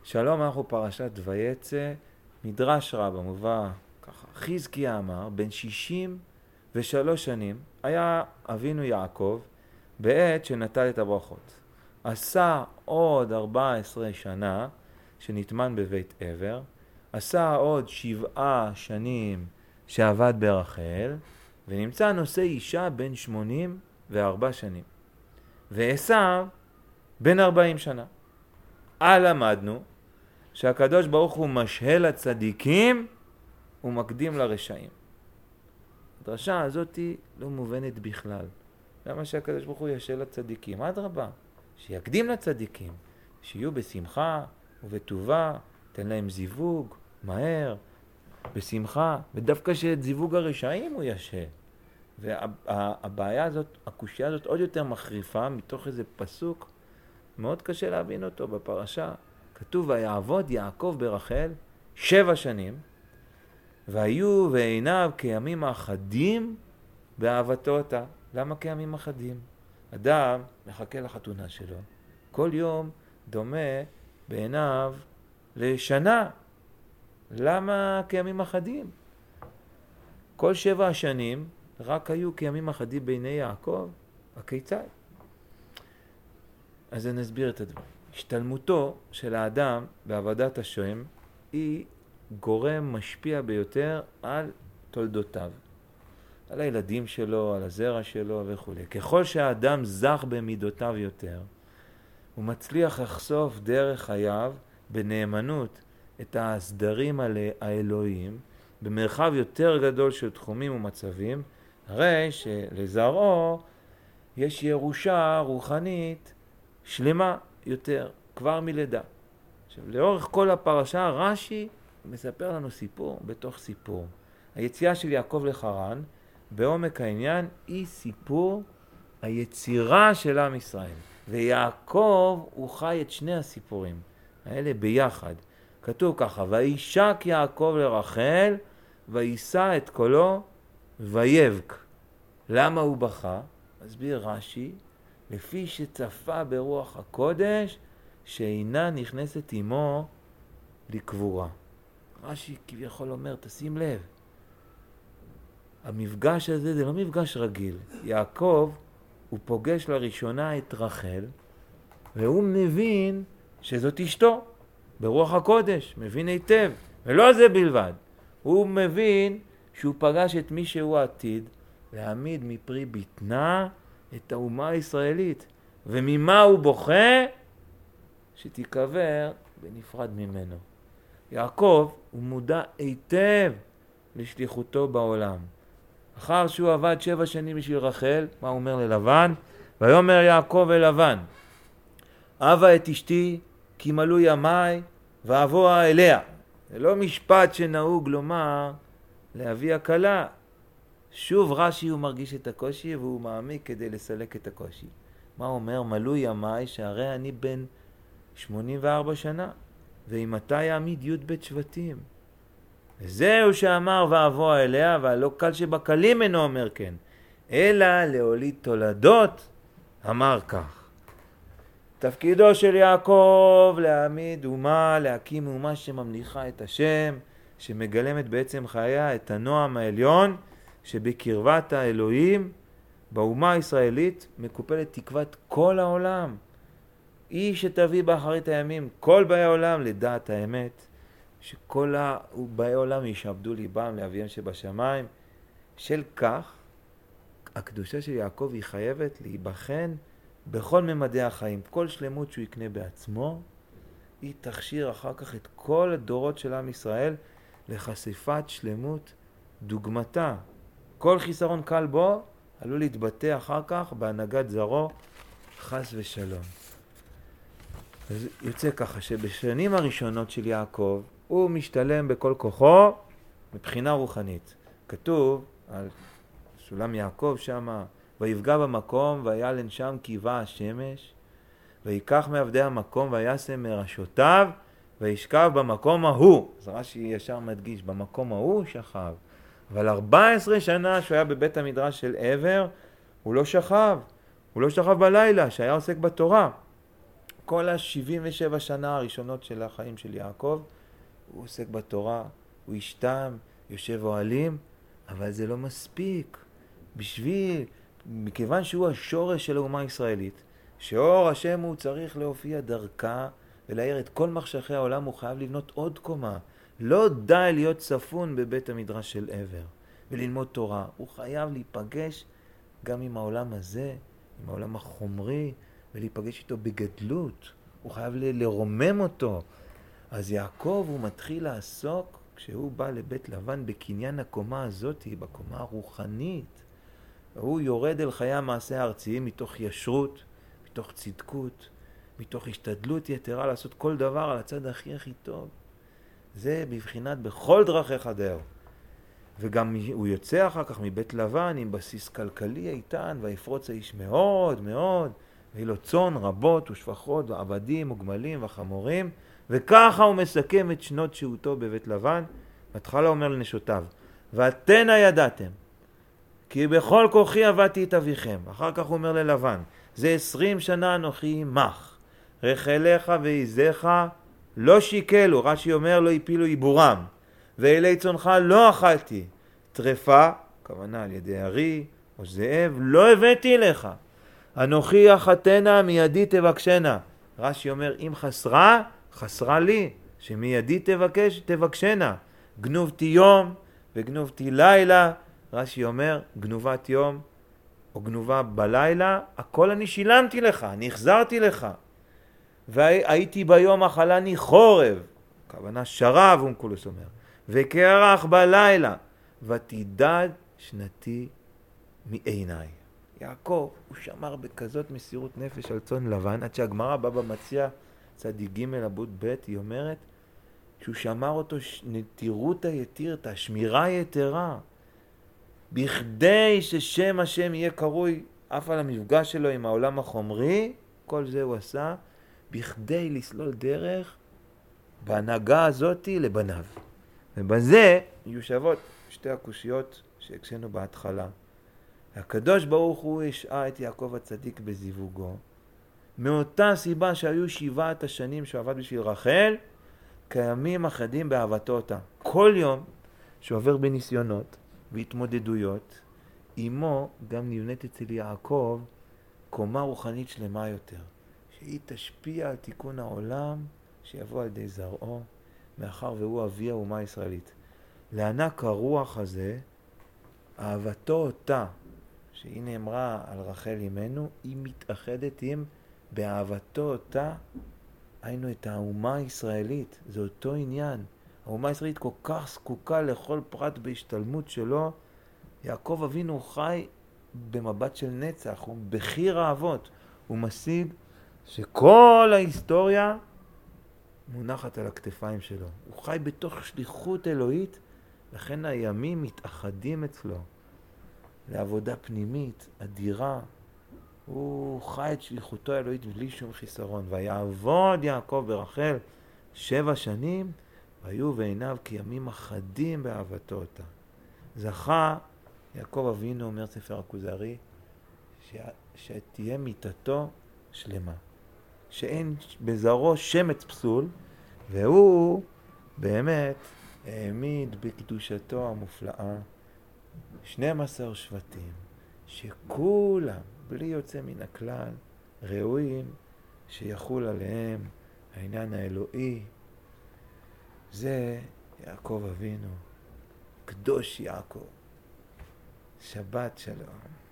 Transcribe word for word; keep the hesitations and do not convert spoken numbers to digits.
שלום, אנחנו פרשת ויצא, מדרש רבה, מובא ככה. חזקיה אמר, בן שישים ושלוש שנים היה אבינו יעקב בעת שנטל את הברכות. עשה עוד ארבע עשרה שנה שנטמן בבית עבר, עשה עוד שבעה שנים שעבד ברחל, ונמצא נושא אישה בן שמונים וארבע שנים. ועשיו בן ארבעים שנה. על למדנו שהקדוש ברוך הוא משהה לצדיקים ומקדים לרשעים. הדרשה הזאת לא מובנת בכלל. למה שהקדוש ברוך הוא ישהה לצדיקים? אדרבה, שיקדים לצדיקים, שיהיו בשמחה ובטובה, תן להם זיווג, מהר, בשמחה, ודווקא שאת זיווג הרשעים הוא ישהה. והבעיה הזאת, הקושיה הזאת עוד יותר מחריפה מתוך איזה פסוק, מאוד קשה להבין אותו בפרשה. כתוב, ויעבוד יעקב ברחל שבע שנים, והיו ועיניו כימים אחדים באהבתו אותה. למה כימים אחדים? אדם מחכה לחתונה שלו, כל יום דומה בעיניו לשנה. למה כימים אחדים? כל שבע השנים רק היו כימים אחדים בעיני יעקב. הכיצד? אז אני אסביר את הדבר. השתלמותו של האדם בעבודת השם היא גורם משפיע ביותר על תולדותיו, על הילדים שלו, על הזרע שלו וכו'. ככל שהאדם זך במידותיו יותר, הוא מצליח לחשוף דרך חייו בנאמנות את הסדרים האלוהיים במרחב יותר גדול של תחומים ומצבים, הרי שלזרעו יש ירושה רוחנית שלמה יותר, כבר מלידה. עכשיו, לאורך כל הפרשה, רש"י מספר לנו סיפור בתוך סיפור. היציאה של יעקב לחרן, בעומק העניין, היא סיפור היצירה של עם ישראל. ויעקב הוא חי את שני הסיפורים האלה ביחד. כתוב ככה, וישק יעקב לרחל, ויישא את קולו, ויבק. למה הוא בכה? מסביר רש"י, לפי שצפה ברוח הקודש, שאינה נכנסת עמו לקבורה. רש"י כביכול אומר, תשים לב, המפגש הזה זה לא מפגש רגיל. יעקב הוא פוגש לראשונה את רחל, והוא מבין שזאת אשתו, ברוח הקודש, מבין היטב. ולא זה בלבד, הוא מבין שהוא פגש את מי שהוא עתיד להעמיד מפרי בטנה את האומה הישראלית. וממה הוא בוכה? שתיקבר בנפרד ממנו. יעקב הוא מודע היטב לשליחותו בעולם. אחר שהוא עבד שבע שנים בשביל רחל, מה הוא אומר ללבן? ויאמר יעקב אל לבן, אבה את אשתי כי מלאו ימי ואבוה אליה. זה לא משפט שנהוג לומר לאבי הכלה. שוב רש"י הוא מרגיש את הקושי והוא מעמיק כדי לסלק את הקושי. מה הוא אומר? מלאו ימי, שהרי אני בן שמונים וארבע שנה, ואימתי יעמיד י' בית שבטים. וזהו שאמר ואבוה אליה, והלא קל שבקלים אינו אומר כן, אלא להוליד תולדות אמר כך. תפקידו של יעקב להעמיד אומה, להקים אומה שממליכה את השם, שמגלמת בעצם חייה את הנועם העליון, שבקרבת האלוהים, באומה הישראלית מקופלת תקוות כל העולם. היא שתביא באחרית הימים כל באי העולם לדעת האמת, שכל באי העולם ישעבדו ליבם לאביהם שבשמיים. של כך, הקדושה של יעקב היא חייבת להיבחן בכל ממדי החיים. כל שלמות שהוא יקנה בעצמו, היא תכשיר אחר כך את כל הדורות של עם ישראל לחשיפת שלמות דוגמתה. כל חיסרון קל בו עלול להתבטא אחר כך בהנהגת זרו, חס ושלום. אז יוצא ככה שבשנים הראשונות של יעקב הוא משתלם בכל כוחו מבחינה רוחנית. כתוב על סולם יעקב שמה, ויפגע במקום ויעלן שם כי בא השמש, ויקח מעבדי המקום וישם מראשותיו וישכב במקום ההוא. אז רש"י ישר מדגיש, במקום ההוא שכב. אבל ארבע עשרה שנה שהוא היה בבית המדרש של עבר, הוא לא שכב. הוא לא שכב בלילה, שהיה עוסק בתורה. כל ה-שבעים ושבע שנה הראשונות של החיים של יעקב, הוא עוסק בתורה, הוא ישתם, יושב אוהלים, אבל זה לא מספיק. בשביל, מכיוון שהוא השורש של האומה הישראלית, שאור השם הוא צריך להופיע דרכה ולהאיר את כל מחשכי העולם, הוא חייב לבנות עוד קומה. לא די להיות צפון בבית המדרש של עבר וללמוד תורה. הוא חייב להיפגש גם עם העולם הזה, עם העולם החומרי, ולהיפגש איתו בגדלות. הוא חייב ל- לרומם אותו. אז יעקב הוא מתחיל לעסוק, כשהוא בא לבית לבן, בקניין הקומה הזאת, בקומה הרוחנית. הוא יורד אל חיי המעשה הארציים מתוך ישרות, מתוך צדקות, מתוך השתדלות יתרה לעשות כל דבר על הצד הכי הכי טוב. זה בבחינת בכל דרכיך דאהו. וגם הוא יוצא אחר כך מבית לבן עם בסיס כלכלי איתן, ויפרוץ האיש מאוד מאוד, ויהי לו צאן רבות ושפחות ועבדים וגמלים וחמורים, וככה הוא מסכם את שנות שהותו בבית לבן. בהתחלה אומר לנשותיו, ואתנה ידעתם, כי בכל כוחי עבדתי את אביכם. אחר כך הוא אומר ללבן, זה עשרים שנה אנוכי עמך, רחליך ועזיך לא שיקלו, רש"י אומר לא הפילו עיבורם, ואלי צונך לא אכלתי, טרפה, כוונה על ידי ארי או זאב, לא הבאתי לך. אנוכי אחתנה מידי תבקשנה. רש"י אומר אם חסרה, חסרה לי, שמידי תבקש, תבקשנה. גנובתי יום וגנובתי לילה. רש"י אומר גנובת יום או גנובה בלילה, הכל אני שילמתי לך, אני החזרתי לך. והייתי ביום אכלני חורב, כוונה שרב, אונקולוס אומר, וקרח בלילה, ותידד שנתי מעיניי. יעקב, הוא שמר בכזאת מסירות נפש על צאן לבן, עד שהגמרא בבא מציעא צדיק ג' עמוד ב', היא אומרת שהוא שמר אותו נטירות היתירתא, שמירה יתרה, בכדי ששם השם יהיה קרוי אף על המפגש שלו עם העולם החומרי. כל זה הוא עשה בכדי לסלול דרך בהנהגה הזאת לבניו. ובזה יושבות שתי הקושיות שהקשינו בהתחלה. הקדוש ברוך הוא השעה את יעקב הצדיק בזיווגו, מאותה סיבה שהיו שבעת השנים שהוא עבד בשביל רחל, כימים אחדים באהבתו אותה. כל יום שעובר בניסיונות והתמודדויות, אמו גם נבנית אצל יעקב קומה רוחנית שלמה יותר, שהיא תשפיע על תיקון העולם שיבוא על ידי זרעו, מאחר והוא אבי האומה הישראלית. לענק הרוח הזה, אהבתו אותה, שהיא נאמרה על רחל אמנו, היא מתאחדת עם באהבתו אותה, היינו את האומה הישראלית. זה אותו עניין. האומה הישראלית כל כך זקוקה לכל פרט בהשתלמות שלו. יעקב אבינו חי במבט של נצח, הוא בחיר האבות. הוא משיג שכל ההיסטוריה מונחת על הכתפיים שלו. הוא חי בתוך שליחות אלוהית, לכן הימים מתאחדים אצלו לעבודה פנימית, אדירה. הוא חי את שליחותו האלוהית בלי שום חיסרון. ויעבוד יעקב ברחל שבע שנים, והיו בעיניו כימים אחדים באהבתו אותה. זכה יעקב אבינו, אומר ספר הכוזרי, ש... שתהיה מיתתו שלמה, שאין בזרעו שמץ פסול, והוא באמת העמיד בקדושתו המופלאה שנים עשר שבטים, שכולם בלי יוצא מן הכלל ראויים שיחול עליהם העניין האלוהי. זה יעקב אבינו, קדוש יעקב. שבת שלום.